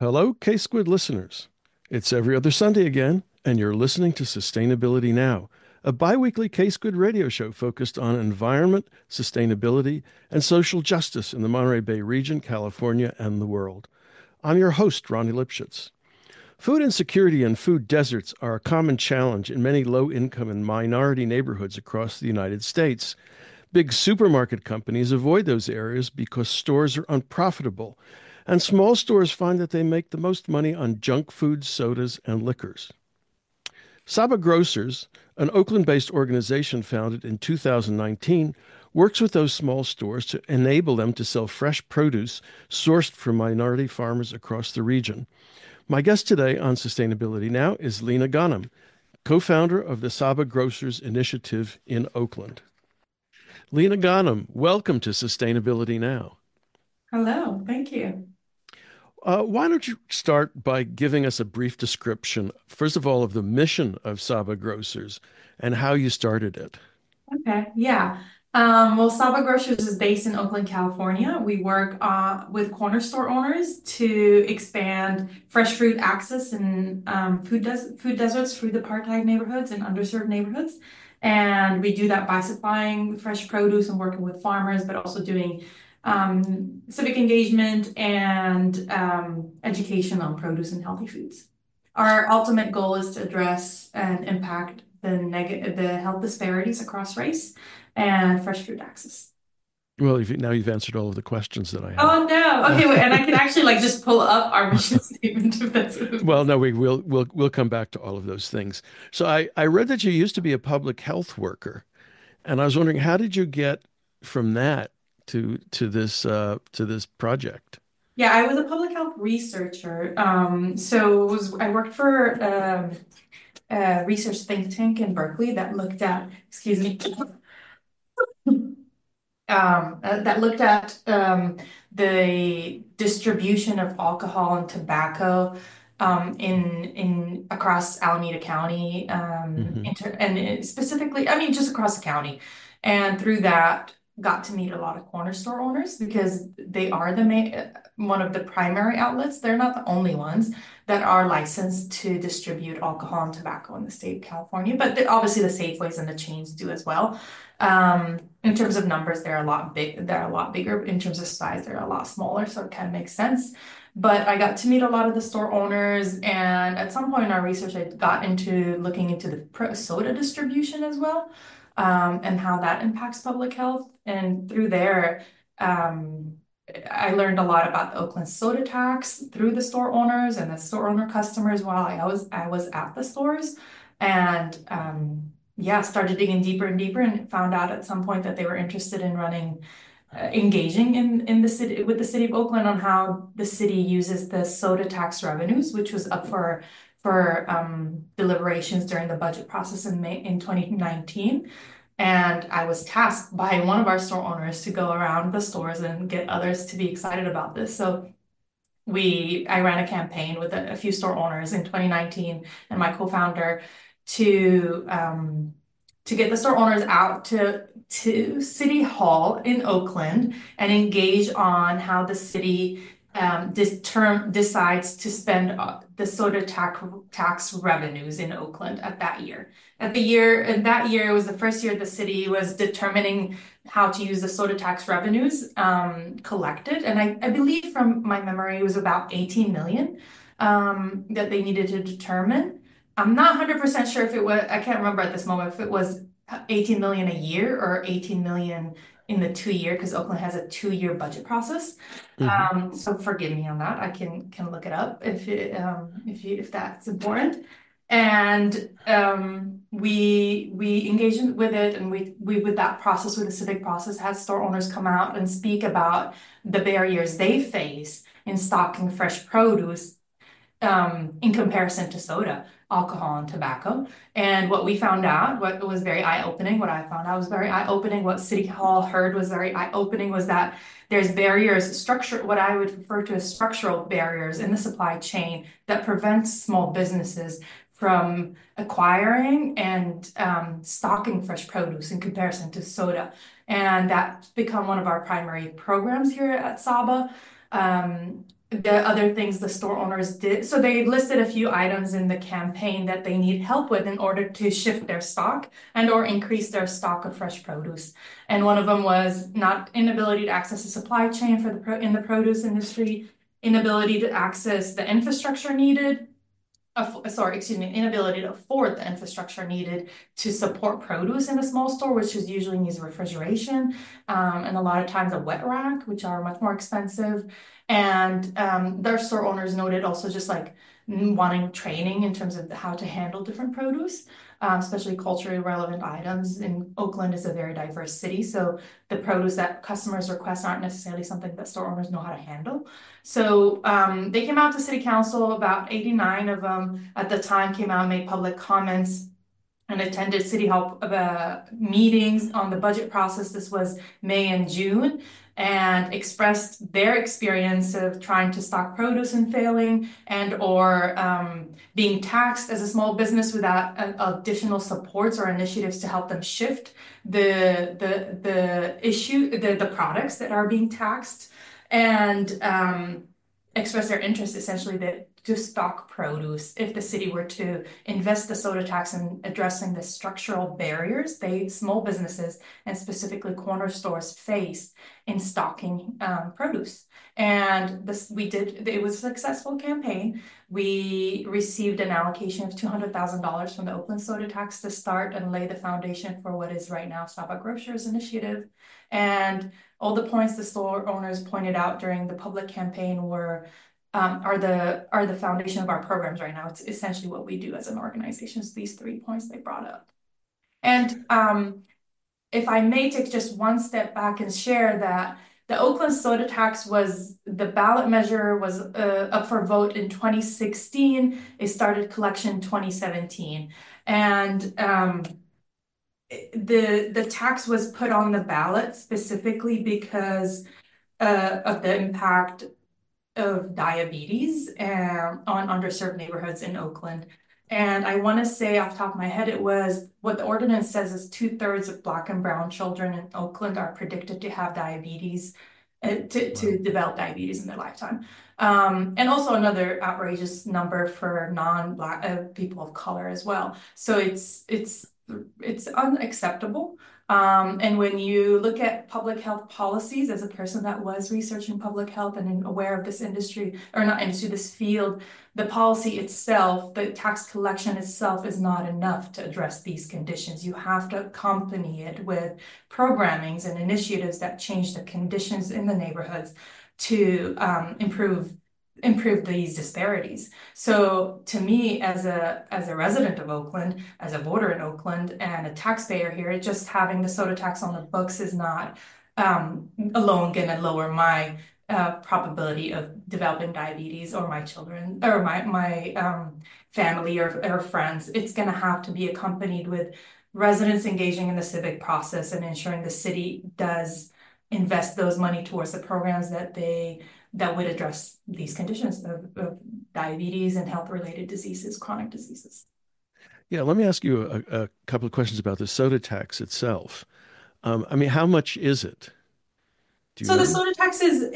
hello, K Squid listeners. It's every other Sunday again, and you're listening to Sustainability Now, a biweekly K Squid radio show focused on environment, sustainability, and social justice in the Monterey Bay region, California, and the world. I'm your host, Ronnie Lipschitz. Food insecurity and food deserts are a common challenge in many low income and minority neighborhoods across the United States. Big supermarket companies avoid those areas because stores are unprofitable, and small stores find that they make the most money on junk food, sodas, and liquors. Saba Grocers, an Oakland based organization founded in 2019, works with those small stores to enable them to sell fresh produce sourced from minority farmers across the region. My guest today on Sustainability Now is Lena Ghanem, co founder of the Saba Grocers Initiative in Oakland. Lena Ghanem, welcome to Sustainability Now. Hello, thank you. Why don't you start by giving us a brief description, first of all, of the mission of Saba Grocers and how you started it? Okay, yeah. Well, Saba Grocers is based in Oakland, California. We work with corner store owners to expand fresh fruit access in food deserts, food apartheid neighborhoods, and underserved neighborhoods. And we do that by supplying fresh produce and working with farmers, but also doing civic engagement and education on produce and healthy foods. Our ultimate goal is to address and impact the health disparities across race and fresh food access. Well, now you've answered all of the questions that I had. Oh no. Okay, wait, and I can actually like just pull up our mission statement if that's what it Well, is. no, we'll come back to all of those things. So I read that you used to be a public health worker, and I was wondering how did you get from that to this project? Yeah, I was a public health researcher. I worked for a research think tank in Berkeley that looked at, excuse me, that looked at the distribution of alcohol and tobacco in across Alameda County, Hmm. specifically, I mean, just across the county. And through that, got to meet a lot of corner store owners because they are the main one of the primary outlets. They're not the only ones that are licensed to distribute alcohol and tobacco in the state of California, but obviously the Safeways and the chains do as well. In terms of numbers, they're a lot bigger. In terms of size, they're a lot smaller, so it kind of makes sense. But I got to meet a lot of the store owners, and at some point in our research, I got into looking into the soda distribution as well, and how that impacts public health. And through there, um, I learned a lot about the Oakland soda tax through the store owners and the store owner customers while I was at the stores. And yeah, started digging deeper and deeper and found out at some point that they were interested in engaging in the city with the city of Oakland on how the city uses the soda tax revenues, which was up for deliberations during the budget process in May in 2019. And I was tasked by one of our store owners to go around the stores and get others to be excited about this. So I ran a campaign with a few store owners in 2019 and my co-founder to to get the store owners out to City Hall in Oakland and engage on how the city decides to spend the soda tax revenues in Oakland at that year. And that year was the first year the city was determining how to use the soda tax revenues collected. And I believe from my memory, it was about 18 million that they needed to determine. I'm not 100% sure if it was, I can't remember at this moment if it was 18 million a year or 18 million in the 2 year, because Oakland has a 2 year budget process. Hmm. So forgive me on that. I can look it up if that's important. And we engaged with it, and we with that process, with the civic process, had store owners come out and speak about the barriers they face in stocking fresh produce in comparison to soda, alcohol, and tobacco. And what we found out, what was very eye-opening, what I found out was very eye-opening, what City Hall heard was very eye-opening, was that there's what I would refer to as structural barriers in the supply chain that prevents small businesses from acquiring and stocking fresh produce in comparison to soda. And that's become one of our primary programs here at Saba. the other things the store owners did. So they listed a few items in the campaign that they need help with in order to shift their stock and or increase their stock of fresh produce. And one of them was not inability to access the supply chain for in the produce industry, inability to access the infrastructure needed, inability to afford the infrastructure needed to support produce in a small store, which is usually needs refrigeration, and a lot of times a wet rack, which are much more expensive. And their store owners noted also just like wanting training in terms of how to handle different produce, especially culturally relevant items. And Oakland is a very diverse city, so the produce that customers request aren't necessarily something that store owners know how to handle. So they came out to city council, about 89 of them at the time came out and made public comments and attended city hall meetings on the budget process. This was May and June, and expressed their experience of trying to stock produce and failing, and or being taxed as a small business without additional supports or initiatives to help them shift the products that are being taxed, and express their interest essentially that to stock produce if the city were to invest the soda tax in addressing the structural barriers small businesses and specifically corner stores face in stocking produce. And it was a successful campaign. We received an allocation of $200,000 from the Oakland soda tax to start and lay the foundation for what is right now Stop at Grocers initiative. And all the points the store owners pointed out during the public campaign are the foundation of our programs right now. It's essentially what we do as an organization. It's these 3 points they brought up. And if I may take just one step back and share that the Oakland soda tax the ballot measure was up for vote in 2016. It started collection in 2017. And the tax was put on the ballot specifically because of the impact of diabetes on underserved neighborhoods in Oakland. And I want to say off the top of my head, what the ordinance says is 2/3 of Black and brown children in Oakland are predicted to have diabetes, to develop diabetes in their lifetime. And also another outrageous number for non-Black people of color as well. So it's unacceptable. And when you look at public health policies, as a person that was researching public health and aware of this industry, or not industry, this field, the policy itself, the tax collection itself is not enough to address these conditions. You have to accompany it with programmings and initiatives that change the conditions in the neighborhoods to improve these disparities. So to me, as a resident of Oakland, as a voter in Oakland, and a taxpayer here, just having the soda tax on the books is not alone going to lower my probability of developing diabetes, or my children, or my family or friends. It's going to have to be accompanied with residents engaging in the civic process and ensuring the city does invest those money towards the programs that would address these conditions of diabetes and health-related diseases, chronic diseases. Yeah, let me ask you a couple of questions about the soda tax itself. I mean, how much is it? Do you So the know? soda tax is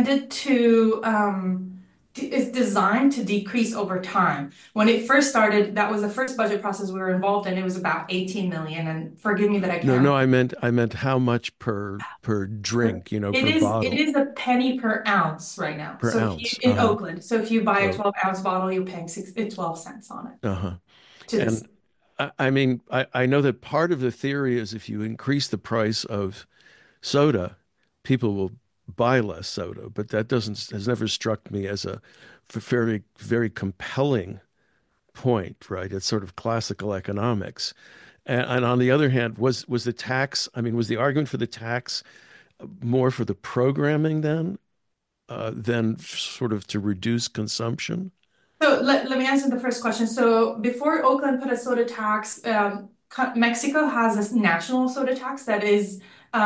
is designed to decrease over time. When it first started, that was the first budget process we were involved in. It was about 18 million, and forgive me that I No, can't. no, I meant how much per drink, It per it bottle, is a penny per ounce right now. per So if you ounce. in Uh-huh. Oakland, so if you buy a Oh, 12-ounce bottle, you're paying 12 cents on it uh-huh. to this. And I mean, I know that part of the theory is if you increase the price of soda, people will buy less soda, but that doesn't has never struck me as a very, very compelling point, right? It's sort of classical economics. And on the other hand, was the tax, I mean, was the argument for the tax more for the programming then, than sort of to reduce consumption? So let me answer the first question. So before Oakland put a soda tax, Mexico has this national soda tax that is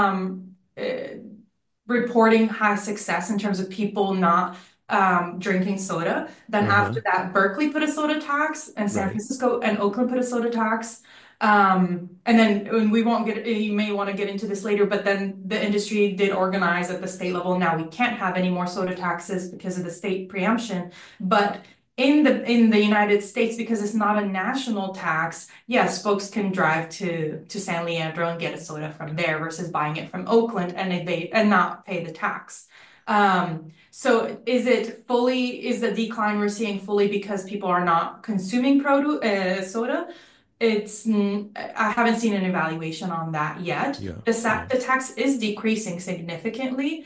reporting high success in terms of people not drinking soda. Then Uh-huh. after that, Berkeley put a soda tax, and San Right. Francisco and Oakland put a soda tax. And we won't get, you may want to get into this later, but then the industry did organize at the state level. Now we can't have any more soda taxes because of the state preemption. But in the United States, because it's not a national tax, yes, folks can drive to San Leandro and get a soda from there versus buying it from Oakland and not pay the tax. So is the decline we're seeing fully because people are not consuming produce, soda? I haven't seen an evaluation on that yet. Yeah, yeah. The tax is decreasing significantly.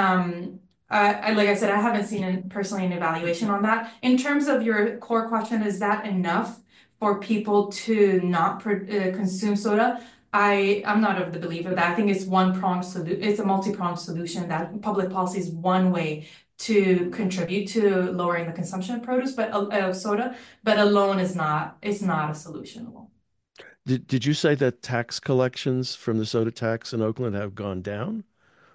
Like I said, I haven't seen personally an evaluation on that. In terms of your core question, is that enough for people to not consume soda? I'm not of the belief of that. I think it's it's a multi-pronged solution that public policy is one way to contribute to lowering the consumption of produce, but soda, but alone is not a solution alone. Did you say that tax collections from the soda tax in Oakland have gone down?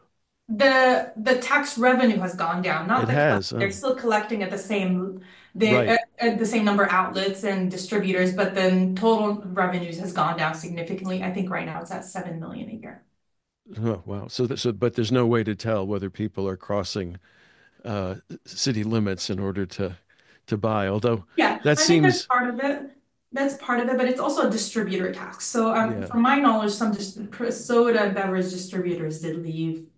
The tax revenue has gone down, not It the collect. has. They're Oh, still collecting at right. the same number of outlets and distributors, but then total revenues has gone down significantly. I think right now it's at 7 million a year. Oh, wow. But there's no way to tell whether people are crossing uh, city limits in order to buy. Although Yeah, that I think that's seems, part of it. That's part of it, but it's also a distributor tax. So, yeah, from my knowledge, some just soda and beverage distributors did leave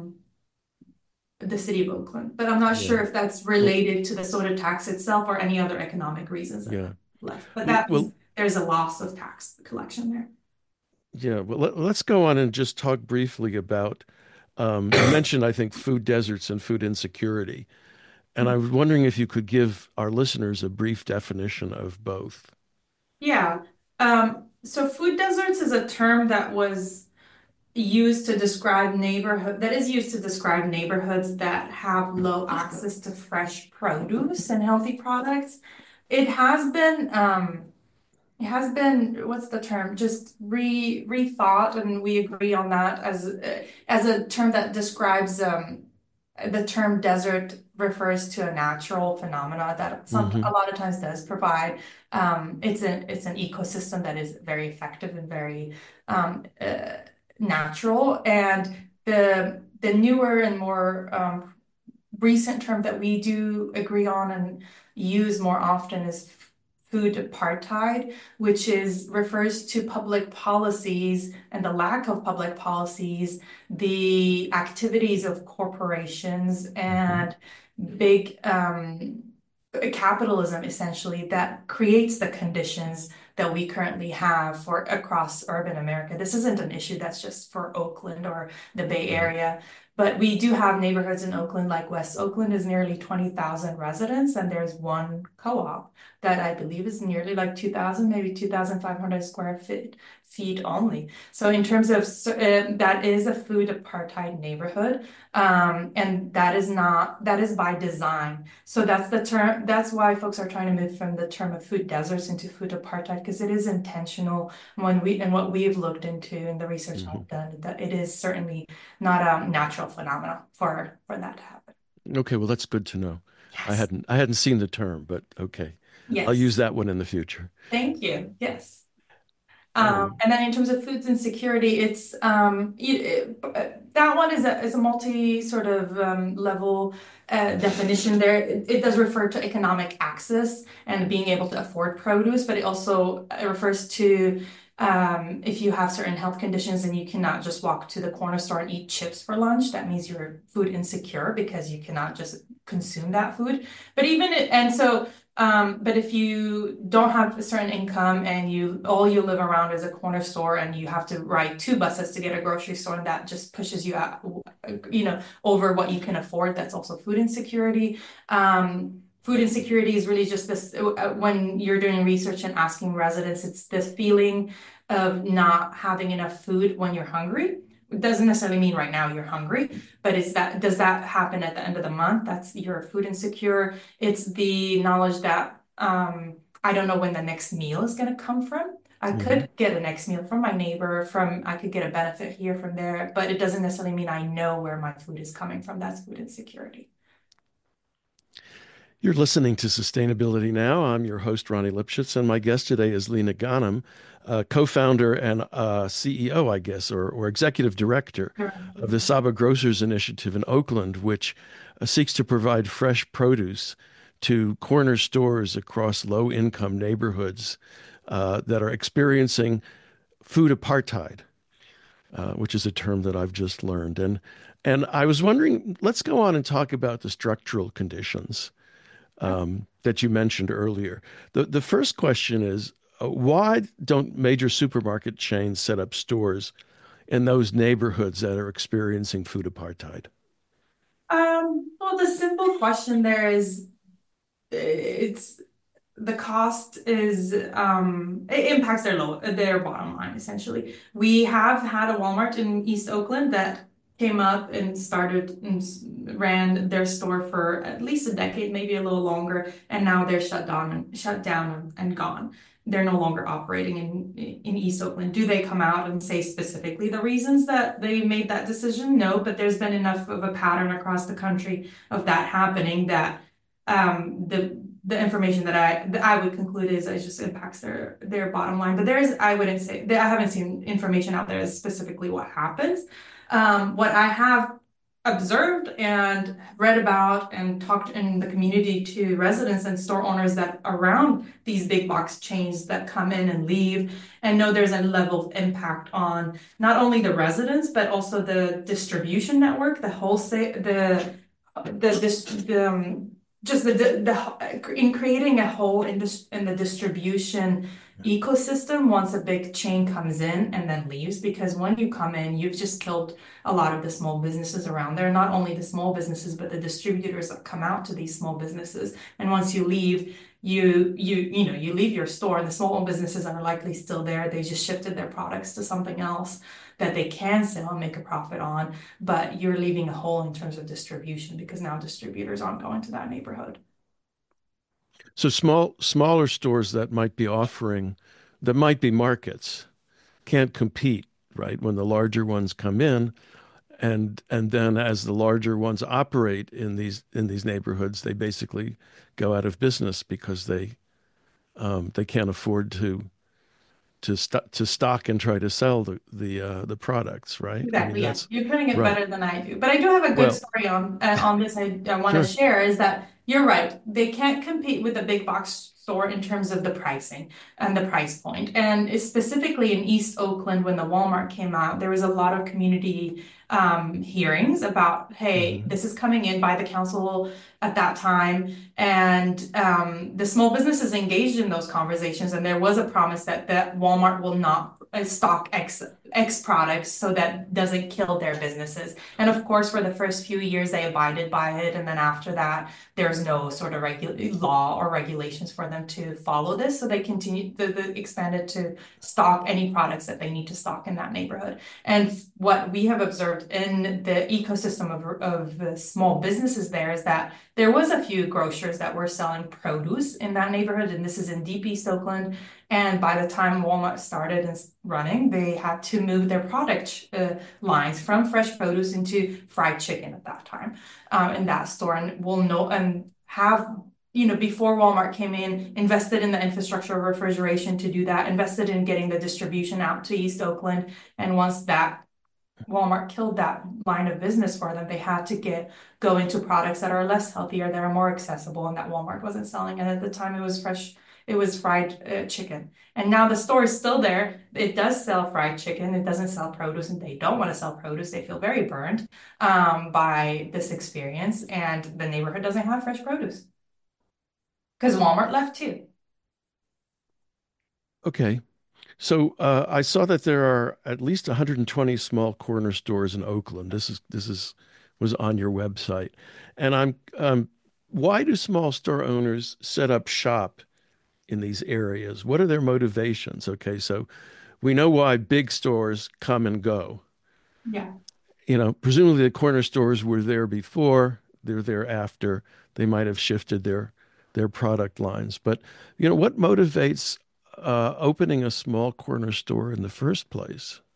the city of Oakland, but I'm not yeah. sure if that's Well, related to the soda tax itself or any other economic reasons that yeah. left. But Well, that means well, there's a loss of tax collection there. yeah. Well, let's go on and just talk briefly about. You mentioned, I think, food deserts and food insecurity, and I was wondering if you could give our listeners a brief definition of both. Yeah. So food deserts is a term that was used to describe that is used to describe neighborhoods that have low access to fresh produce and healthy products. It has been what's the term? Just rethought, and we agree on that as a term that describes the term desert refers to a natural phenomena that a Hmm. lot of times does provide. It's an ecosystem that is very effective and very natural. And the newer and more recent term that we do agree on and use more often is food apartheid, which is refers to public policies and the lack of public policies, the activities of corporations Hmm. and big capitalism essentially that creates the conditions that we currently have for across urban America. This isn't an issue that's just for Oakland or the Bay Right. Area. But we do have neighborhoods in Oakland, like West Oakland is nearly 20,000 residents, and there's one co-op that I believe is nearly like 2,000, maybe 2,500 square feet only. So in terms of that is a food apartheid neighborhood, and that is by design. So that's the term. That's why folks are trying to move from the term of food deserts into food apartheid because it is intentional and what we've looked into and the research Hmm. I've done that it is certainly not a natural phenomena for that to happen. Okay, well, that's good to know. Yes. I hadn't seen the term, but okay. I'll use Yes. that one in the future. Thank you. Yes. Um, And then in terms of foods insecurity, that one is a multi sort of level definition there. It does refer to economic access and being able to afford produce, but it also refers to if you have certain health conditions and you cannot just walk to the corner store and eat chips for lunch, that means you're food insecure because you cannot just consume that food. But but if you don't have a certain income and all you live around is a corner store and you have to ride two buses to get a grocery store and that just pushes you out, over what you can afford, that's also food insecurity. Food insecurity is really just this when you're doing research and asking residents, it's this feeling of not having enough food when you're hungry. It doesn't necessarily mean right now you're hungry, but does that happen at the end of the month? That's you're food insecure. It's the knowledge that I don't know when the next meal is going to come from. I mhm. could get a next meal from my neighbor, I could get a benefit here from there, but it doesn't necessarily mean I know where my food is coming from. That's food insecurity. You're listening to Sustainability Now. I'm your host, Ronnie Lipschitz, and my guest today is Lena Ghanem, co-founder and CEO, I guess, or executive director of the Saba Grocers Initiative in Oakland, which seeks to provide fresh produce to corner stores across low-income neighborhoods that are experiencing food apartheid, which is a term that I've just learned. And I was wondering, let's go on and talk about the structural conditions that you mentioned earlier. The first question is, why don't major supermarket chains set up stores in those neighborhoods that are experiencing food apartheid? Well, the simple question there is it's the cost is it impacts their bottom line essentially. We have had a Walmart in East Oakland that came up and started and ran their store for at least a decade, maybe a little longer, and now they're shut down and gone. They're no longer operating in East Oakland. Do they come out and say specifically the reasons that they made that decision? No, but there's been enough of a pattern across the country of that happening that the information that I would conclude is it just impacts their bottom line. But there is, I wouldn't say that I haven't seen information out there as specifically what happens. What I have observed and read about and talked in the community to residents and store owners that around these big box chains that come in and leave and know there's a level of impact on not only the residents but also the distribution network, the wholesale, just in creating a hole in the distribution ecosystem once a big chain comes in and then leaves. Because when you come in, you've just killed a lot of the small businesses around there. Not only the small businesses, but the distributors that come out to these small businesses. And once you leave, you leave your store, and the small businesses are likely still there. They just shifted their products to something else that they can sell and make a profit on, but you're leaving a hole in terms of distribution because now distributors aren't going to that neighborhood. So smaller stores that might be offering, that might be markets, can't compete, right? When the larger ones come in, and then as the larger ones operate in these neighborhoods, they basically go out of business because they can't afford to stock and try to sell the products, right? I mean Exactly, yeah. that's You're putting it right. better than I do. But I do have a good Well, story on this I want to sure. share is that you're right. They can't compete with the big box store in terms of the pricing and the price point. And specifically in East Oakland, when the Walmart came out, there was a lot of community hearings about, hey, Hmm. this is coming in by the council at that time. And the small businesses engaged in those conversations. And there was a promise that Walmart will not stock X products so that doesn't kill their businesses. And of course, for the first few years, they abided by it. And then after that, there's no sort of law or regulations for them to follow this. So they continue the expanded to stock any products that they need to stock in that neighborhood. And what we have observed in the ecosystem of the small businesses there is that there was a few grocers that were selling produce in that neighborhood. And this is in deep East Oakland. And by the time Walmart started and running, they had to move their product lines from fresh produce into fried chicken at that time in that store. And we'll know and have, before Walmart came in, invested in the infrastructure of refrigeration to do that, invested in getting the distribution out to East Oakland. And once that Walmart killed that line of business for them, they had to go into products that are less healthy or that are more accessible and that Walmart wasn't selling. And at the time, it was fried chicken. And now the store is still there. It does sell fried chicken. It doesn't sell produce, and they don't want to sell produce. They feel very burned by this experience, and the neighborhood doesn't have fresh produce because Walmart left too. Okay. So I saw that there are at least 120 small corner stores in Oakland. This is was on your website, and why do small store owners set up shop in these areas? What are their motivations? Okay, so we know why big stores come and go. Yeah. Presumably the corner stores were there before, they're there after. They might have shifted their product lines, but what motivates opening a small corner store in the first place?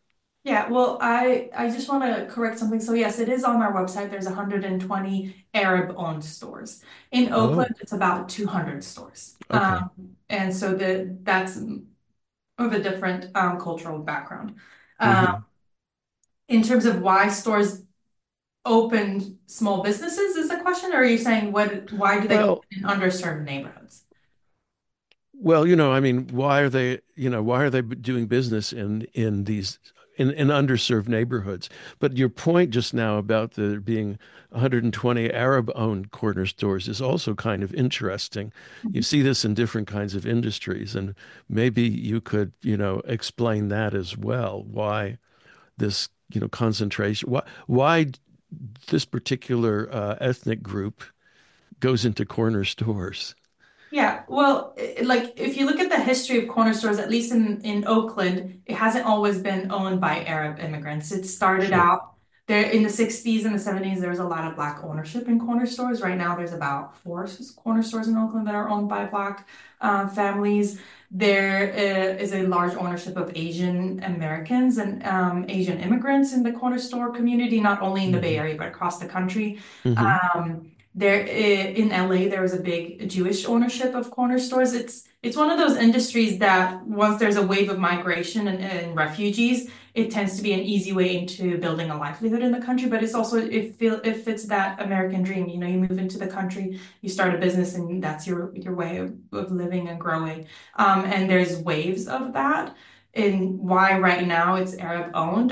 Yeah, well, I just want to correct something. So yes, it is on our website. There's 120 Arab-owned stores. In Oh, Oakland, it's about 200 stores. okay. And so that's of a different cultural background. Um, Hmm. in terms of why stores opened small businesses is the question, or are you saying why do they open Well, in underserved neighborhoods? well, I mean, why are they doing business in these in underserved neighborhoods? But your point just now about there being 120 Arab-owned corner stores is also kind of interesting. You see this in different kinds of industries, and maybe you could, explain that as well. Why this, concentration? Why this particular ethnic group goes into corner stores? Yeah, well, like if you look at the history of corner stores, at least in Oakland, it hasn't always been owned by Arab immigrants. It started Sure. out there in the 60s and the 70s. There was a lot of black ownership in corner stores. Right now, there's about four corner stores in Oakland that are owned by black families. There is a large ownership of Asian Americans and Asian immigrants in the corner store community, not only in the Bay Hmm. Area, but across the country. Hmm. In LA, there was a big Jewish ownership of corner stores. It's one of those industries that once there's a wave of migration and refugees, it tends to be an easy way into building a livelihood in the country. But it's also it fits that American dream. You know, you move into the country, you start a business, and that's your way of living and growing. And there's waves of that. And why right now it's Arab owned,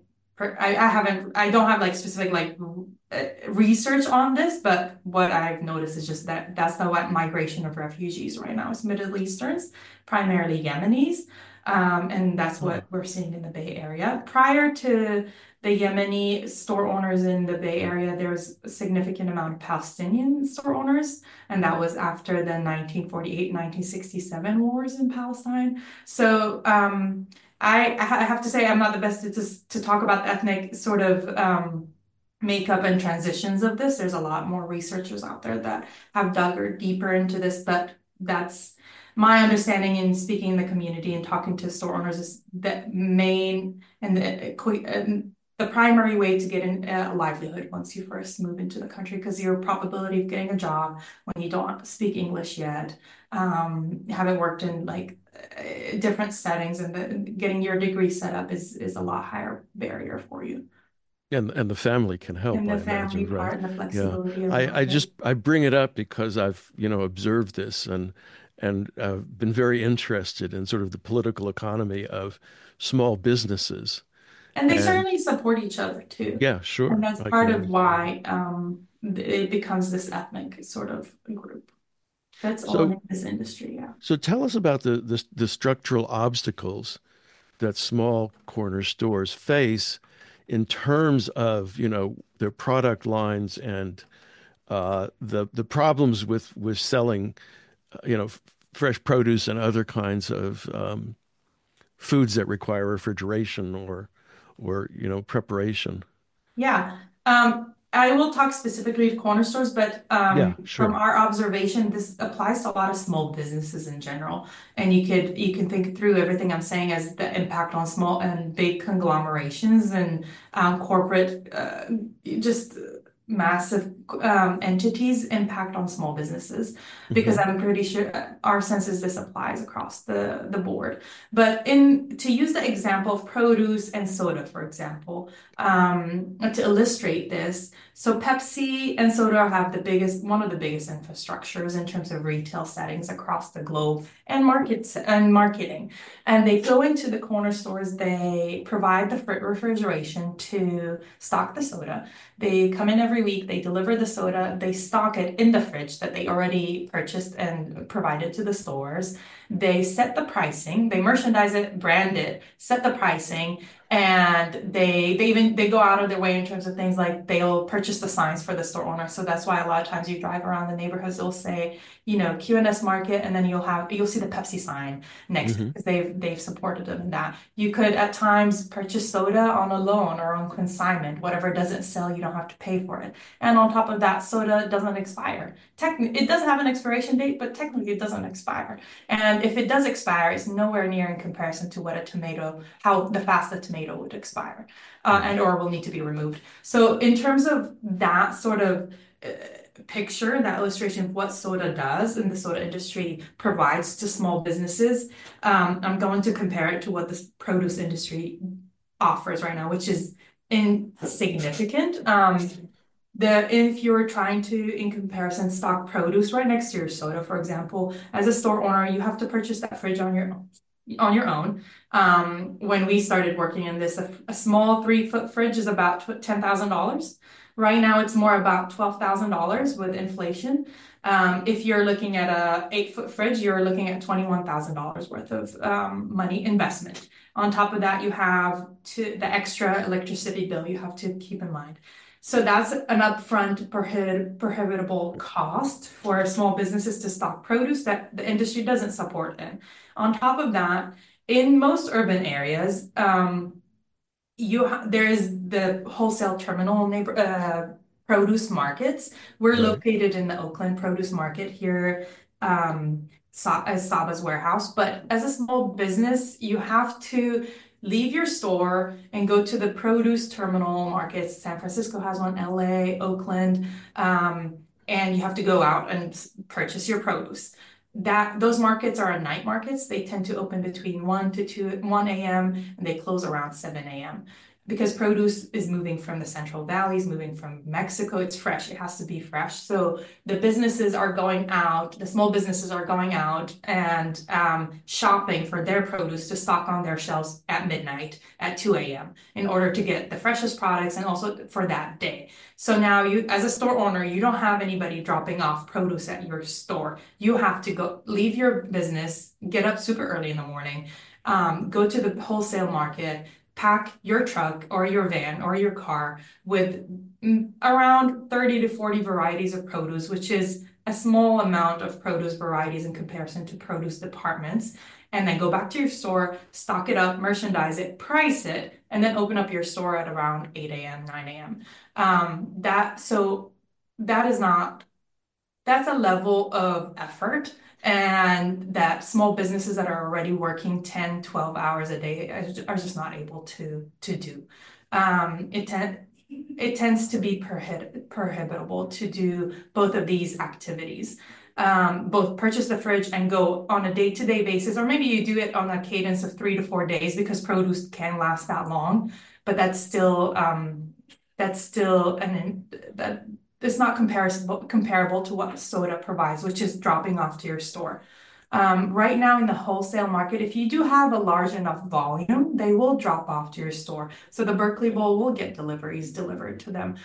I don't have like specific like research on this, but what I've noticed is just that that's the migration of refugees right now. It's Middle Easterns, primarily Yemenis, and that's what we're seeing in the Bay Area. Prior to the Yemeni store owners in the Bay Area, there was a significant amount of Palestinian store owners, and that was after the 1948, 1967 wars in Palestine. So, I have to say I'm not the best to talk about the ethnic sort of makeup and transitions of this. There's a lot more researchers out there that have dug deeper into this, but that's my understanding in speaking in the community and talking to store owners is that main and the primary way to get a livelihood once you first move into the country, because your probability of getting a job when you don't speak English yet, haven't worked in like different settings, and getting your degree set up is a lot higher barrier for you. And the family can help, And the I family imagine, right? part and the Yeah. flexibility of I working. just I bring it up because I've, observed this and been very interested in sort of the political economy of small businesses. And they And certainly support each other too. yeah, And sure, that's I part can of understand. why it becomes this ethnic sort of group that's So owning this industry. Yeah. so tell us about the structural obstacles that small corner stores face in terms of, their product lines and the problems with selling, fresh produce and other kinds of foods that require refrigeration or preparation. Yeah. I will talk specifically to corner stores, but Yeah, from sure. our observation, this applies to a lot of small businesses in general. And you can think through everything I'm saying as the impact on small and big conglomerations and corporate, just massive entities impact on small businesses. Because Hmm. I'm pretty sure our sense is this applies across the board. But in to use the example of produce and soda, for example, to illustrate this. So Pepsi and soda have one of the biggest infrastructures in terms of retail settings across the globe and markets and marketing. And they go into the corner stores, they provide the refrigeration to stock the soda. They come in every week, they deliver the soda, they stock it in the fridge that they already purchased and provided to the stores. They set the pricing, they merchandise it, brand it, set the pricing, and they go out of their way in terms of things like they'll purchase the signs for the store owner. So that's why a lot of times you drive around the neighborhoods, they'll say, QNS Market, and then you'll see the Pepsi sign next to it Hmm. because they've supported them in that. You could at times purchase soda on a loan or on consignment. Whatever doesn't sell, you don't have to pay for it. And on top of that, soda doesn't expire. It does have an expiration date, but technically it doesn't expire. And if it does expire, it's nowhere near in comparison to what how the fast the tomato would expire Right. and or will need to be removed. So in terms of that sort of uh, picture, that illustration of what soda does and the soda industry provides to small businesses, I'm going to compare it to what the produce industry offers right now, which is insignificant. If you're trying to, in comparison, stock produce right next to your soda, for example, as a store owner, you have to purchase that fridge on your own. When we started working in this, a small 3 foot fridge is about $10,000. Right now, it's more about $12,000 with inflation. If you're looking at a 8 foot fridge, you're looking at $21,000 worth of money investment. On top of that, you have the extra electricity bill you have to keep in mind. So that's an upfront prohibitable cost for small businesses to stock produce that the industry doesn't support in. On top of that, in most urban areas, there is the wholesale terminal produce markets. We're Right. located in the Oakland produce market here, as Saba's warehouse. But as a small business, you have to leave your store and go to the produce terminal markets. San Francisco has one, LA, Oakland, and you have to go out and purchase your produce. Those markets are night markets. They tend to open between 1 a.m. and they close around 7 a.m. Because produce is moving from the Central Valleys, moving from Mexico. It's fresh. It has to be fresh. So the small businesses are going out and shopping for their produce to stock on their shelves at midnight at 2 a.m. in order to get the freshest products and also for that day. So now you, as a store owner, you don't have anybody dropping off produce at your store. You have to go leave your business, get up super early in the morning, go to the wholesale market, pack your truck or your van or your car with around 30 to 40 varieties of produce, which is a small amount of produce varieties in comparison to produce departments. And then go back to your store, stock it up, merchandise it, price it, and then open up your store at around 8 a.m., 9 a.m. So that is not, that's a level of effort and that small businesses that are already working 10, 12 hours a day are just not able to do. Um, it, ten, it tends to be prohibitable to do both of these activities. Both purchase the fridge and go on a day-to-day basis, or maybe you do it on a cadence of 3 to 4 days because produce can last that long, but that's still that it's not comparable to what soda provides, which is dropping off to your store. Right now in the wholesale market, if you do have a large enough volume, they will drop off to your store. So the Berkeley Bowl will get deliveries delivered to them.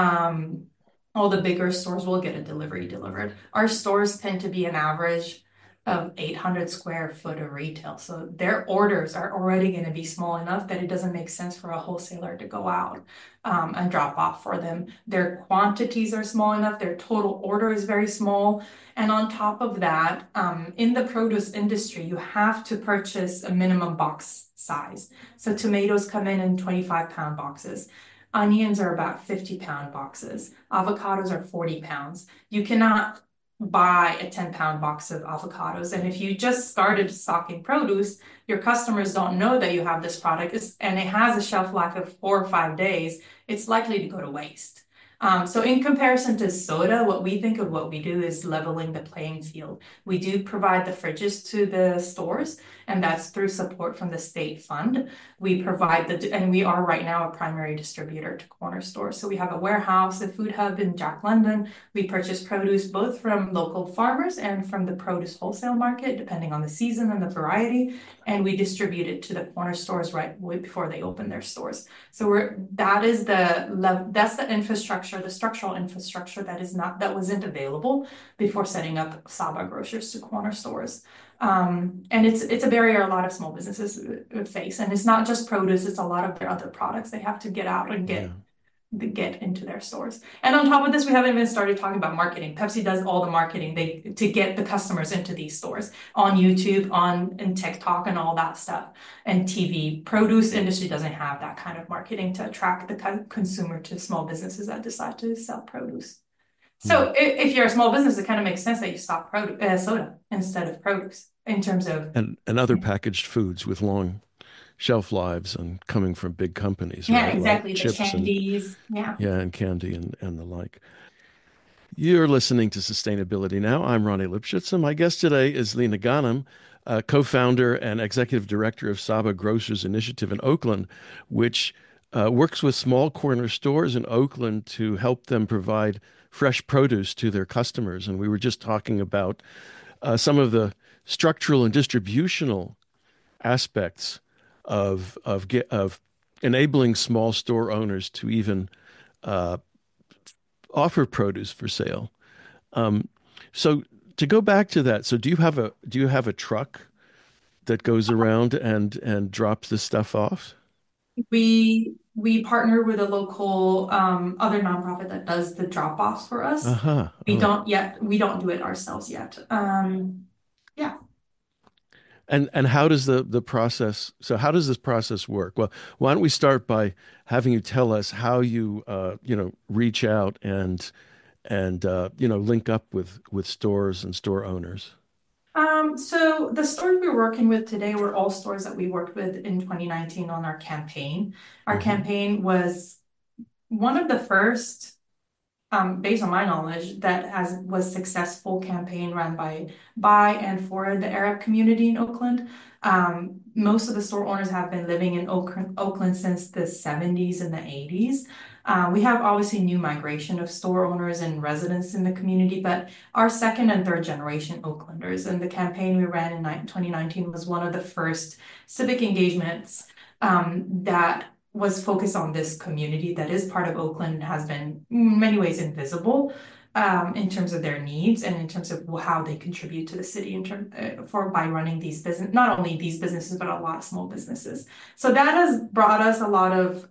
All the bigger stores will get a delivery delivered. Our stores tend to be an average of 800 square foot of retail. So their orders are already going to be small enough that it doesn't make sense for a wholesaler to go out and drop off for them. Their quantities are small enough. Their total order is very small. And on top of that, in the produce industry, you have to purchase a minimum box size. So tomatoes come in 25-pound boxes. Onions are about 50-pound boxes. Avocados are 40 pounds. You cannot buy a 10-pound box of avocados. And if you just started stocking produce, your customers don't know that you have this product and it has a shelf life of 4 or 5 days, it's likely to go to waste. So in comparison to soda, what we think of what we do is leveling the playing field. We do provide the fridges to the stores, and that's through support from the state fund. We provide and we are right now a primary distributor to corner stores. So we have a warehouse, a food hub in Jack London. We purchase produce both from local farmers and from the produce wholesale market, depending on the season and the variety. And we distribute it to the corner stores right before they open their stores. So that's the infrastructure, the structural infrastructure that wasn't available before setting up Saba Grocers to corner stores. And it's a barrier a lot of small businesses face. And it's not just produce, it's a lot of their other products they have to get out and Yeah. get into their stores. And on top of this, we haven't even started talking about marketing. Pepsi does all the marketing to get the customers into these stores on YouTube, and TikTok and all that stuff, and TV. Produce industry doesn't have that kind of marketing to attract the consumer to small businesses that decide to sell produce. Hmm. So if you're a small business, it kind of makes sense that you stock soda instead of produce in terms of And other packaged foods with long shelf lives and coming from big companies, Yeah, right? Like exactly. The chips and candies. Yeah. yeah, and candy and the like. You're listening to Sustainability Now. I'm Ronnie Lipschitz, and my guest today is Lena Ghanem, co-founder and executive director of Saba Grocers Initiative in Oakland, which works with small corner stores in Oakland to help them provide fresh produce to their customers. And we were just talking about some of the structural and distributional aspects of enabling small store owners to even uh, offer produce for sale. Um, so to go back to that, so do you have a truck that goes around and drops this stuff off? We partner with a local other nonprofit that does the drop-offs for us. Uh-huh. Oh. We don't do it ourselves yet. Yeah. And how does the process, so how does this process work? Well, why don't we start by having you tell us how you reach out and link up with stores and store owners. So the stores we're working with today were all stores that we worked with in 2019 on our campaign. Our Hmm. campaign was one of the first, based on my knowledge, that has was successful campaign run by and for the Arab community in Oakland. Most of the store owners have been living in Oakland since the 70s and the 80s. We have obviously new migration of store owners and residents in the community, but our second and third generation Oaklanders. And the campaign we ran in 2019 was one of the first civic engagements that was focused on this community that is part of Oakland, has been in many ways invisible in terms of their needs and in terms of how they contribute to the city in term for by running these business, not only these businesses, but a lot of small businesses. So that has brought us a lot of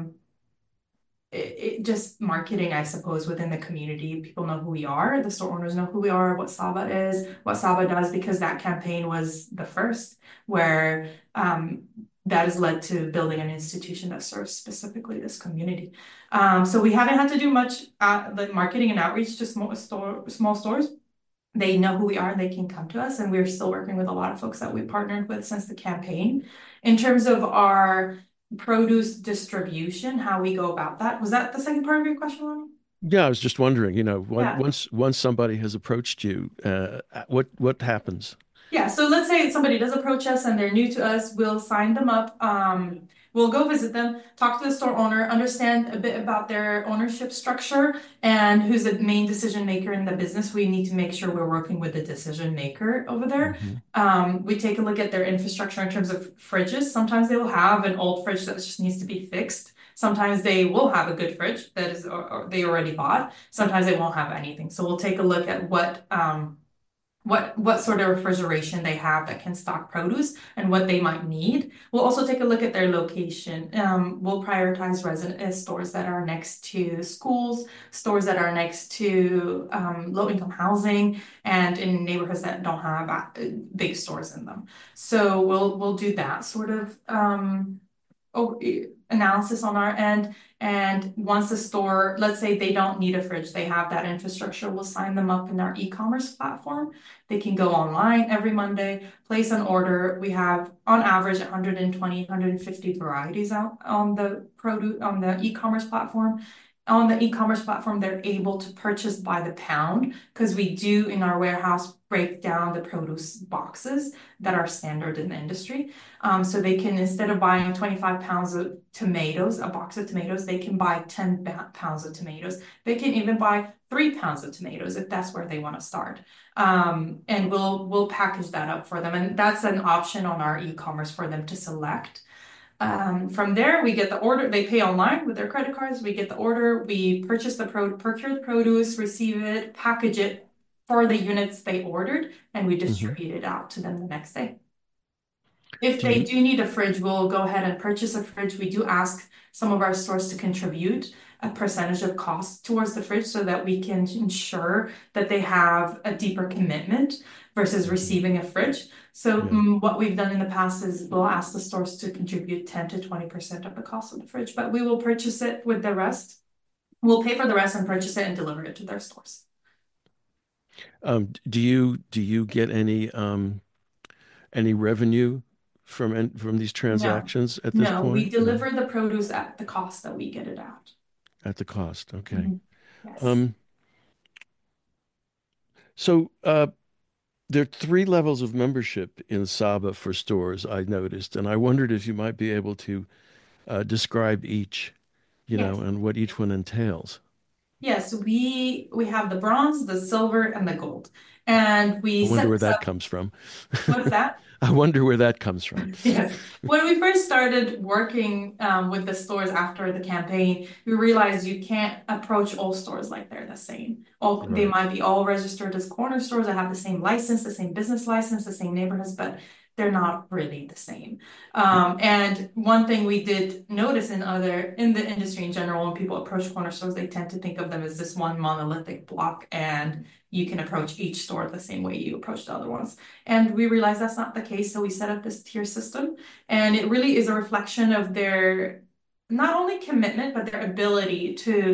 just marketing, I suppose, within the community. People know who we are. The store owners know who we are, what Saba is, what Saba does, because that campaign was the first where that has led to building an institution that serves specifically this community. So we haven't had to do much like marketing and outreach to small stores. They know who we are and they can come to us. And we're still working with a lot of folks that we partnered with since the campaign. In terms of our produce distribution, how we go about that. Was that the second part of your question, Lonnie? Yeah, I was just wondering, Yeah. once somebody has approached you, what happens? Yeah, so let's say somebody does approach us and they're new to us, we'll sign them up. We'll go visit them, talk to the store owner, understand a bit about their ownership structure and who's the main decision maker in the business. We need to make sure we're working with the decision maker over there. Hmm. We take a look at their infrastructure in terms of fridges. Sometimes they will have an old fridge that just needs to be fixed. Sometimes they will have a good fridge that is or they already bought. Sometimes they won't have anything. So we'll take a look at what sort of refrigeration they have that can stock produce and what they might need. We'll also take a look at their location. We'll prioritize resident stores that are next to schools, stores that are next to low-income housing, and in neighborhoods that don't have big stores in them. So we'll do that sort of analysis on our end. And once the store, let's say they don't need a fridge, they have that infrastructure, we'll sign them up in our e-commerce platform. They can go online every Monday, place an order. We have on average 120, 150 varieties out on the produce on the e-commerce platform. On the e-commerce platform, they're able to purchase by the pound because we do in our warehouse break down the produce boxes that are standard in the industry. So they can, instead of buying 25 pounds of tomatoes, a box of tomatoes, they can buy 10 pounds of tomatoes. They can even buy 3 pounds of tomatoes if that's where they want to start. And we'll package that up for them. And that's an option on our e-commerce for them to select. From there, we get the order. They pay online with their credit cards. We get the order. We purchase procure the produce, receive it, package it for the units they ordered, and we Hmm. distribute it out to them the next day. If Do they you? do need a fridge, we'll go ahead and purchase a fridge. We do ask some of our stores to contribute a percentage of cost towards the fridge so that we can ensure that they have a deeper commitment versus Mhm. receiving a fridge. So Yeah. what we've done in the past is we'll ask the stores to contribute 10 to 20% of the cost of the fridge, but we will purchase it with the rest. We'll pay for the rest and purchase it and deliver it to their stores. Do you get any revenue from these No, transactions at this no, we point? No, deliver the produce at the cost that we get it at. at the cost. Okay. Mhm. Yes. Um, so there are three levels of membership in Saba for stores, I noticed, and I wondered if you might be able to describe each, Yes. and what each one entails. Yes, we have the bronze, the silver, and the gold. And I we wonder set where this that up. comes from. What's that? I wonder where that comes from. Yes. When we first started working with the stores after the campaign, we realized you can't approach all stores like they're the same. All they Right. might be all registered as corner stores that have the same license, the same business license, the same neighborhoods, but they're not really the same. And one thing we did notice in the industry in general, when people approach corner stores, they tend to think of them as this one monolithic block, and you can approach each store the same way you approach the other ones. And we realized that's not the case, so we set up this tier system, and it really is a reflection of their not only commitment but their ability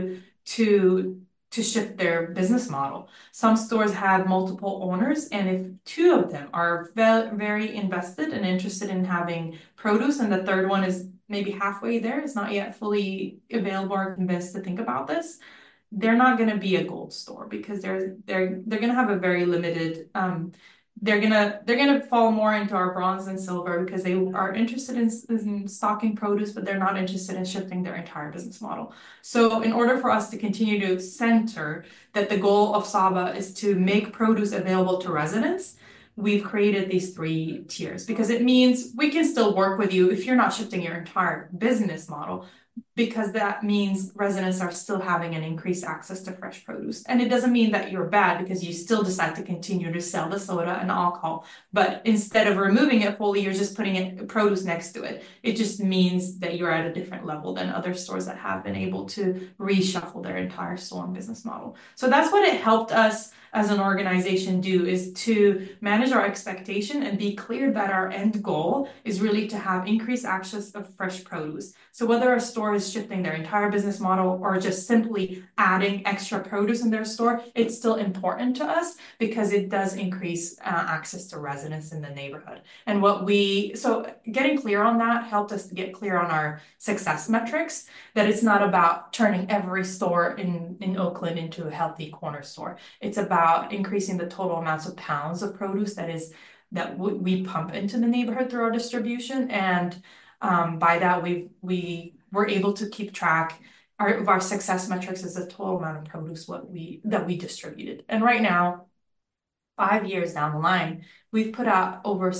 to to shift their business model. Some stores have multiple owners, and if two of them are very invested and interested in having produce, and the third one is maybe halfway there, is not yet fully available or convinced to think about this, they're not going to be a gold store because they're going to have a very limited they're gonna fall more into our bronze and silver because they are interested in stocking produce, but they're not interested in shifting their entire business model. So in order for us to continue to center that the goal of Saba is to make produce available to residents, we've created these three tiers because it means we can still work with you if you're not shifting your entire business model, because that means residents are still having an increased access to fresh produce. And it doesn't mean that you're bad because you still decide to continue to sell the soda and alcohol, but instead of removing it fully, you're just putting it produce next to it. It just means that you're at a different level than other stores that have been able to reshuffle their entire store and business model. So that's what it helped us as an organization do, is to manage our expectation and be clear that our end goal is really to have increased access of fresh produce. So whether a store is shifting their entire business model or just simply adding extra produce in their store, it's still important to us because it does increase access to residents in the neighborhood. And so getting clear on that helped us to get clear on our success metrics, that it's not about turning every store in Oakland into a healthy corner store. It's about increasing the total amounts of pounds of produce that we pump into the neighborhood through our distribution. And by that, we were able to keep track of our success metrics as the total amount of produce that we distributed. And right now, 5 years down the line, we've put out over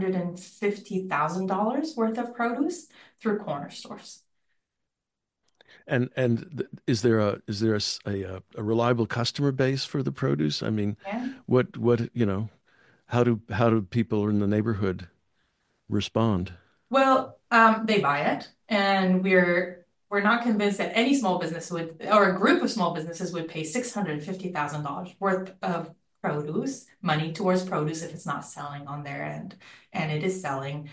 $650,000 worth of produce through corner stores. And is there a reliable customer base for the produce? I mean, Yeah. what how do people in the neighborhood respond? Well, they buy it, and we're not convinced that any small business would, or a group of small businesses would pay $650,000 worth of produce, money towards produce if it's not selling on their end, and it is selling.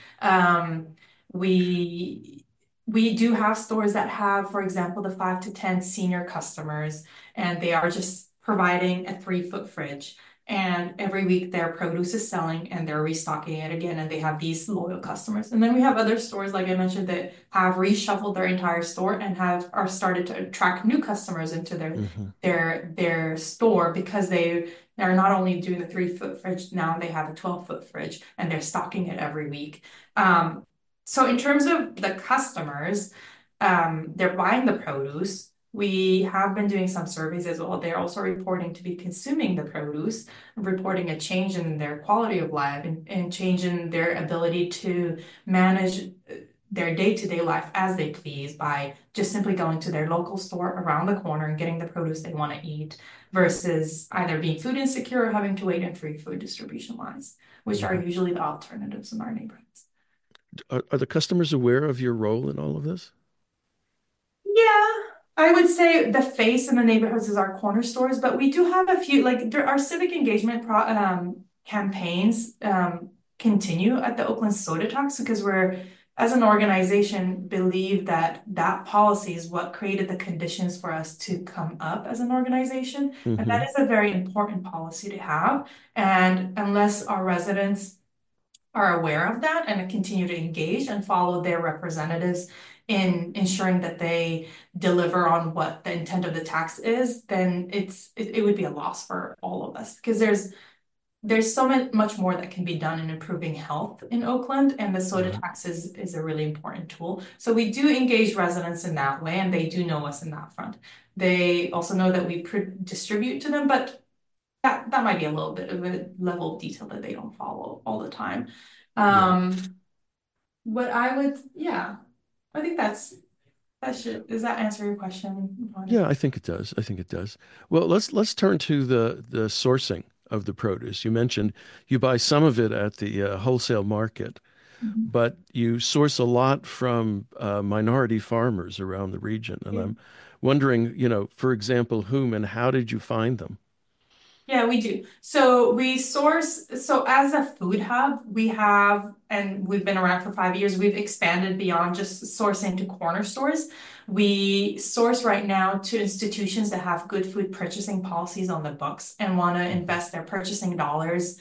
We we do have stores that have, for example, the 5 to 10 senior customers, and they are just providing a 3 foot fridge. And every week their produce is selling and they're restocking it again, and they have these loyal customers. And then we have other stores, like I mentioned, that have reshuffled their entire store and are started to attract new customers into Hmm. their store because they're not only doing the 3 foot fridge, now they have a 12 foot fridge and they're stocking it every week. Um, so in terms of the customers, they're buying the produce. We have been doing some surveys as well. They're also reporting to be consuming the produce, reporting a change in their quality of life, and change in their ability to manage their day-to-day life as they please by just simply going to their local store around the corner and getting the produce they want to eat versus either being food insecure or having to wait in free food distribution lines, which are Hmm. usually the alternatives in our neighborhoods. Are the customers aware of your role in all of this? Yeah, I would say the face in the neighborhoods is our corner stores, but we do have a few, like our civic engagement campaigns continue at the Oakland Soda Talks because as an organization, believe that that policy is what created the conditions for us to come up as an organization. And that Hmm. is a very important policy to have. And unless our residents are aware of that and continue to engage and follow their representatives in ensuring that they deliver on what the intent of the tax is, then it would be a loss for all of us because there's so much more that can be done in improving health in Oakland, and the soda Right. tax is a really important tool. So we do engage residents in that way, and they do know us in that front. They also know that we distribute to them, but that might be a little bit of a level of detail that they don't follow all the time. Yeah. Um, what I would, yeah, I think does that answer your question, Ronnie? Yeah, I think it does. I think it does. Well, let's turn to the sourcing of the produce. You mentioned you buy some of it at the wholesale market, Mhm. but you source a lot from minority farmers around the region. And Yeah. I'm wondering, for example, whom and how did you find them? Yeah, we do. So we source, so as a food hub, we have, and we've been around for 5 years, we've expanded beyond just sourcing to corner stores. We source right now to institutions that have good food purchasing policies on the books and want to Mhm. invest their purchasing dollars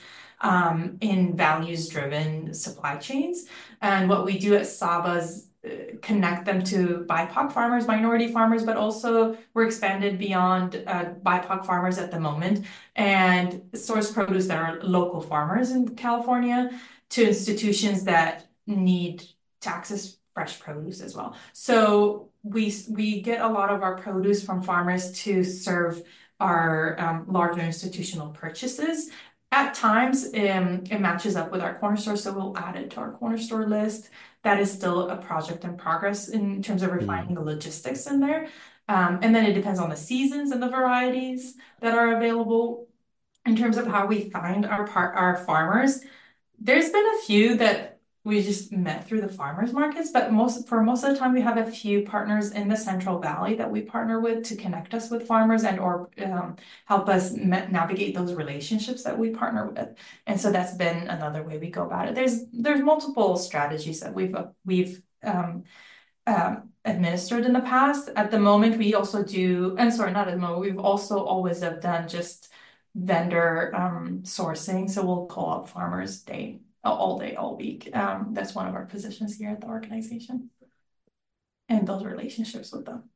in values-driven supply chains. And what we do at Saba is connect them to BIPOC farmers, minority farmers, but also we're expanded beyond BIPOC farmers at the moment and source produce that are local farmers in California to institutions that need to access fresh produce as well. So we get a lot of our produce from farmers to serve our larger institutional purchases. At times, it matches up with our corner store, so we'll add it to our corner store list. That is still a project in progress in terms of Mm. refining the logistics in there. And then it depends on the seasons and the varieties that are available in terms of how we find our farmers. There's been a few that we just met through the farmers markets, but most of the time we have a few partners in the Central Valley that we partner with to connect us with farmers and or help us navigate those relationships that we partner with. And so that's been another way we go about it. There's multiple strategies that we've administered in the past. At the moment, we also do, and sorry, not at the moment, we've also always have done just vendor sourcing. So we'll call up farmers all day, all week. That's one of our positions here at the organization and build relationships with them.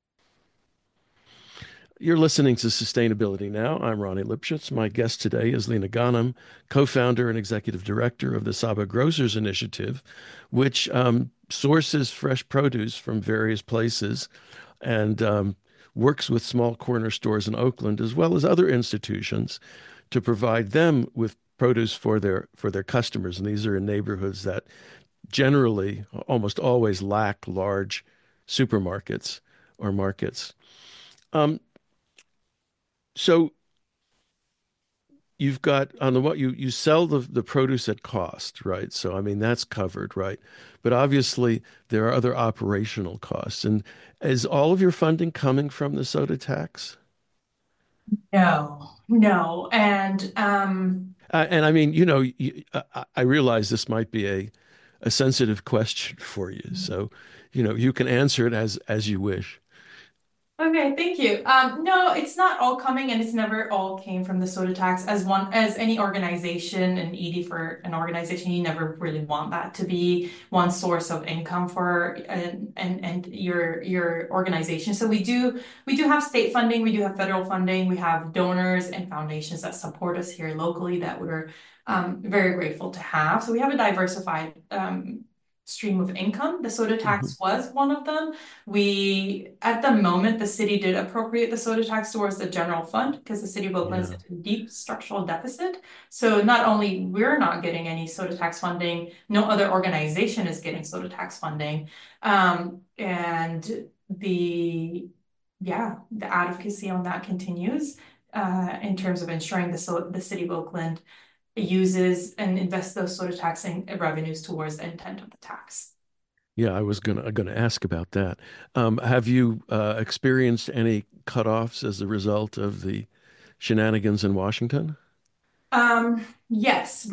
You're listening to Sustainability Now. I'm Ronnie Lipschitz. My guest today is Lena Ghanem, co-founder and executive director of the Saba Grocers Initiative, which sources fresh produce from various places and works with small corner stores in Oakland as well as other institutions to provide them with produce for their customers. And these are in neighborhoods that generally, almost always lack large supermarkets or markets. Um, so you've got on the what you sell the produce at cost, right? So I mean that's covered, right? But obviously there are other operational costs. And is all of your funding coming from the soda tax? No, no. And And I mean, I realize this might be a sensitive question for you, so you can answer it as you wish. Okay, thank you. No, it's not all coming and it's never all came from the soda tax. As any organization and ED for an organization, you never really want that to be one source of income for and your organization. So we do have state funding, we do have federal funding, we have donors and foundations that support us here locally that we're very grateful to have. So we have a diversified stream of income. The soda Mhm. tax was one of them. At the moment, the city did appropriate the soda tax towards the general fund because the city of Oakland is Yeah. in deep structural deficit. So not only we're not getting any soda tax funding, no other organization is getting soda tax funding. And the advocacy on that continues in terms of ensuring the city of Oakland uses and invests those soda taxing revenues towards the intent of the tax. Yeah, I was gonna ask about that. Have you experienced any cutoffs as a result of the shenanigans in Washington? Yes,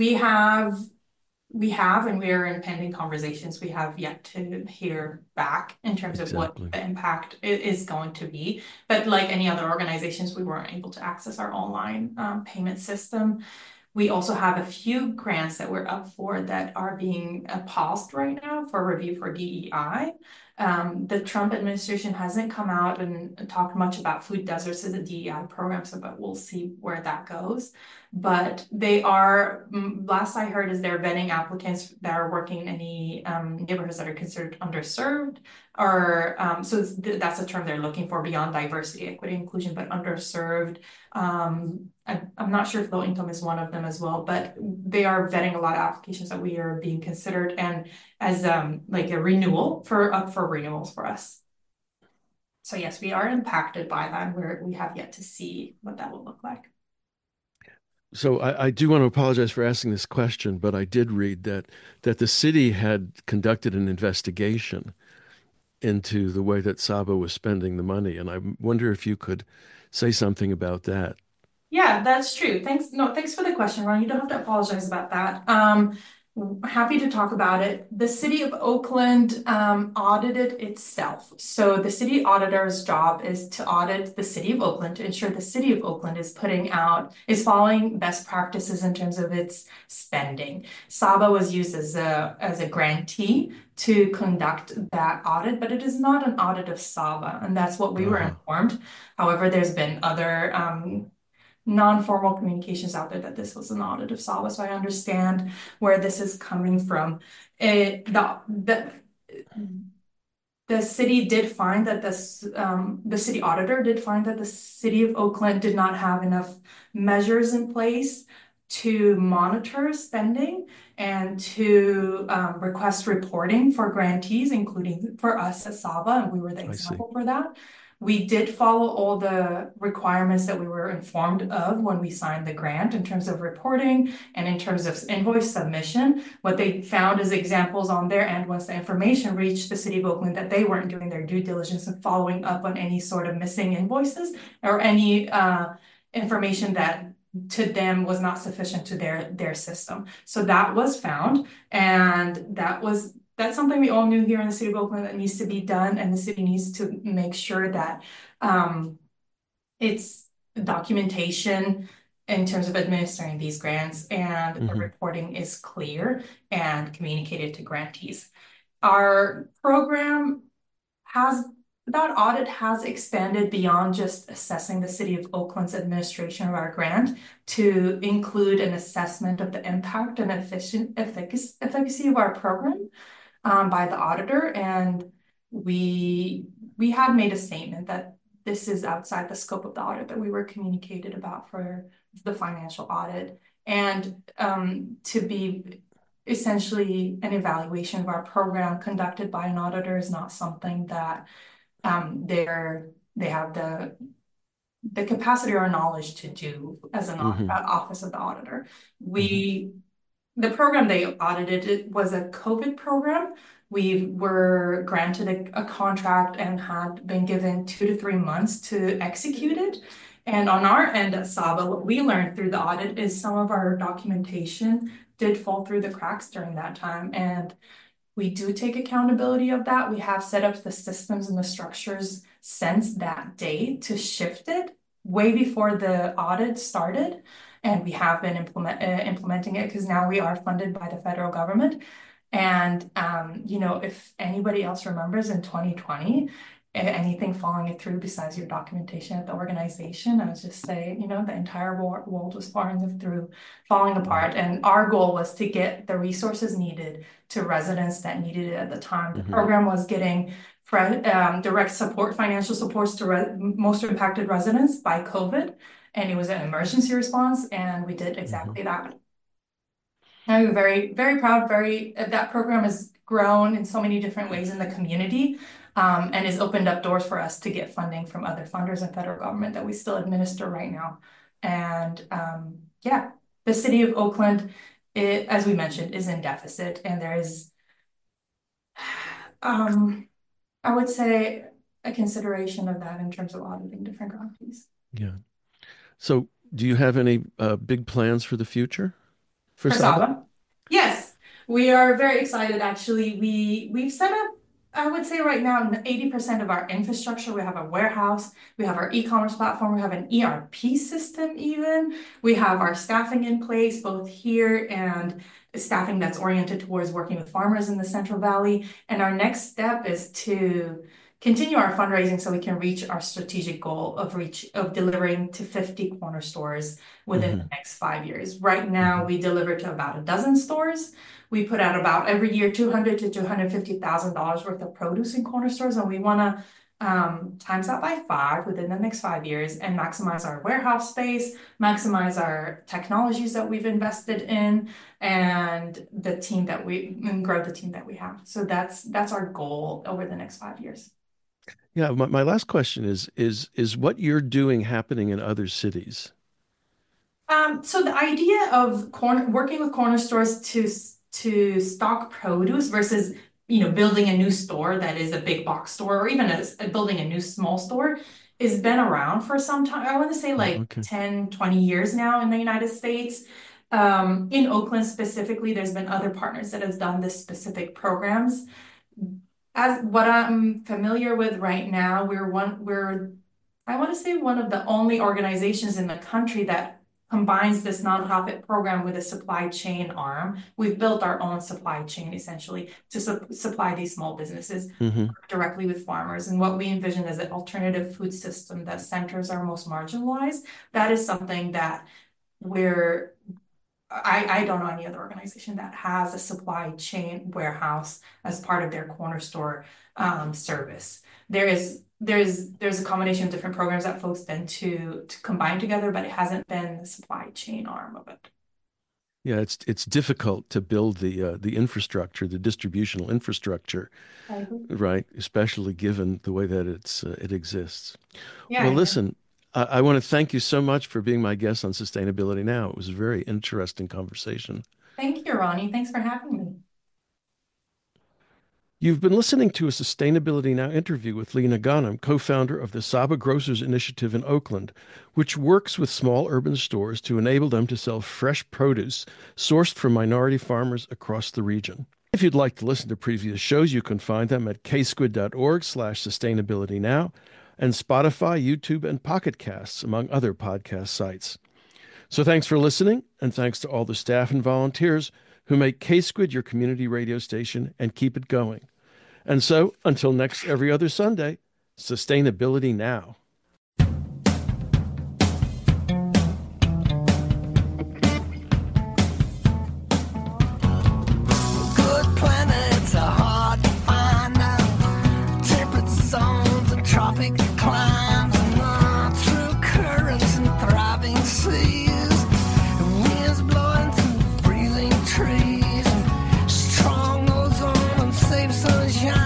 and we are in pending conversations. We have yet to hear back in terms of what Exactly. the impact is going to be. But like any other organizations, we weren't able to access our online payment system. We also have a few grants that we're up for that are being paused right now for review for DEI. The Trump administration hasn't come out and talked much about food deserts as a DEI program, so but we'll see where that goes. But they are, last I heard, is they're vetting applicants that are working in any neighborhoods that are considered underserved, or so that's a term they're looking for beyond diversity, equity, inclusion, but underserved. I'm not sure if low income is one of them as well, but they are vetting a lot of applications that we are being considered and as like a renewal for up for renewals for us. So yes, we are impacted by that, and we have yet to see what that will look like. So I do want to apologize for asking this question, but I did read that the city had conducted an investigation into the way that Saba was spending the money, and I wonder if you could say something about that. Yeah, that's true. Thanks. No, thanks for the question, Ron. You don't have to apologize about that. Happy to talk about it. The city of Oakland audited itself. So the city auditor's job is to audit the city of Oakland to ensure the city of Oakland is following best practices in terms of its spending. Saba was used as a grantee to conduct that audit, but it is not an audit of Saba, and that's what we were Uh-huh. informed. However, there's been other non-formal communications out there that this was an audit of Saba, so I understand where this is coming from. The city did find that the city auditor did find that the city of Oakland did not have enough measures in place to monitor spending and to request reporting for grantees, including for us at Saba, and we were the I see. example for that. We did follow all the requirements that we were informed of when we signed the grant in terms of reporting and in terms of invoice submission. What they found is examples on their end once the information reached the city of Oakland that they weren't doing their due diligence and following up on any sort of missing invoices or any information that to them was not sufficient to their system. So that was found, and that's something we all knew here in the city of Oakland that needs to be done, and the city needs to make sure that it's documentation in terms of administering these grants and the Hmm. reporting is clear and communicated to grantees. Our program has that audit has expanded beyond just assessing the city of Oakland's administration of our grant to include an assessment of the impact and efficacy of our program by the auditor, and we had made a statement that this is outside the scope of the audit that we were communicated about for the financial audit, and to be essentially an evaluation of our program conducted by an auditor is not something that they have the capacity or knowledge to do as an Hmm. office of the auditor. Hmm. We The program they audited it was a COVID program. We were granted a contract and had been given 2 to 3 months to execute it. And on our end at Saba, what we learned through the audit is some of our documentation did fall through the cracks during that time. And we do take accountability of that. We have set up the systems and the structures since that day to shift it way before the audit started. And we have been implementing it because now we are funded by the federal government. And, if anybody else remembers in 2020, anything falling through besides your documentation at the organization, I would just say, the entire world was falling Right. apart. And our goal was to get the resources needed to residents that needed it at the time. The Hmm. program was getting direct support, financial supports to most impacted residents by COVID, and it was an emergency response, and we did Hmm. exactly that. I'm very, very proud. That program has grown in so many different ways in the community, and has opened up doors for us to get funding from other funders and federal government that we still administer right now. And yeah, the city of Oakland, as we mentioned, is in deficit, and there is, um, I would say, a consideration of that in terms of auditing different grantees. Yeah. So, do you have any big plans for the future for For Saba? Saba? Yes, we are very excited actually. We've set up I would say right now, 80% of our infrastructure, we have a warehouse, we have our e-commerce platform, we have an ERP system even. We have our staffing in place, both here and staffing that's oriented towards working with farmers in the Central Valley. And our next step is to continue our fundraising so we can reach our strategic goal of delivering to 50 corner stores within the next 5 years. Right now, we deliver to about a dozen stores. We put out about every year $200,000 to $250,000 worth of produce in corner stores, and we want to times that by 5 within the next 5 years and maximize our warehouse space, maximize our technologies that we've invested in, and grow the team that we have. So that's our goal over the next 5 years. Yeah, my last question is what you're doing happening in other cities? So the idea of working with corner stores to stock produce versus building a new store that is a big box store or even building a new small store has been around for some time. I want to say like Okay. 10, 20 years now in the United States. In Oakland specifically, there's been other partners that have done this specific programs. As what I'm familiar with right now, I want to say one of the only organizations in the country that combines this nonprofit program with a supply chain arm. We've built our own supply chain essentially to supply these small businesses directly with farmers. And what we envision is an alternative food system that centers our most marginalized. That is something that I don't know any other organization that has a supply chain warehouse as part of their corner store service. There's a combination of different programs that folks tend to combine together, but it hasn't been the supply chain arm of it. Yeah, it's difficult to build the infrastructure, the distributional infrastructure, right? Especially given the way that it exists. Yeah. Well, listen, I want to thank you so much for being my guest on Sustainability Now. It was a very interesting conversation. Thank you, Ronnie. Thanks for having me. You've been listening to a Sustainability Now interview with Lena Ghanem, co-founder of the Saba Grocers Initiative in Oakland, which works with small urban stores to enable them to sell fresh produce sourced from minority farmers across the region. If you'd like to listen to previous shows, you can find them at ksquid.org/sustainabilitynow and Spotify, YouTube, and Pocket Casts, among other podcast sites. So thanks for listening, and thanks to all the staff and volunteers who make K-Squid your community radio station and keep it going. And so, until next every other Sunday, Sustainability Now. Good planets are hard to find out. Temperate zones and tropic climes, and through currents and thriving seas, winds blowing through breathing trees, and strong ozone and safe sunshine.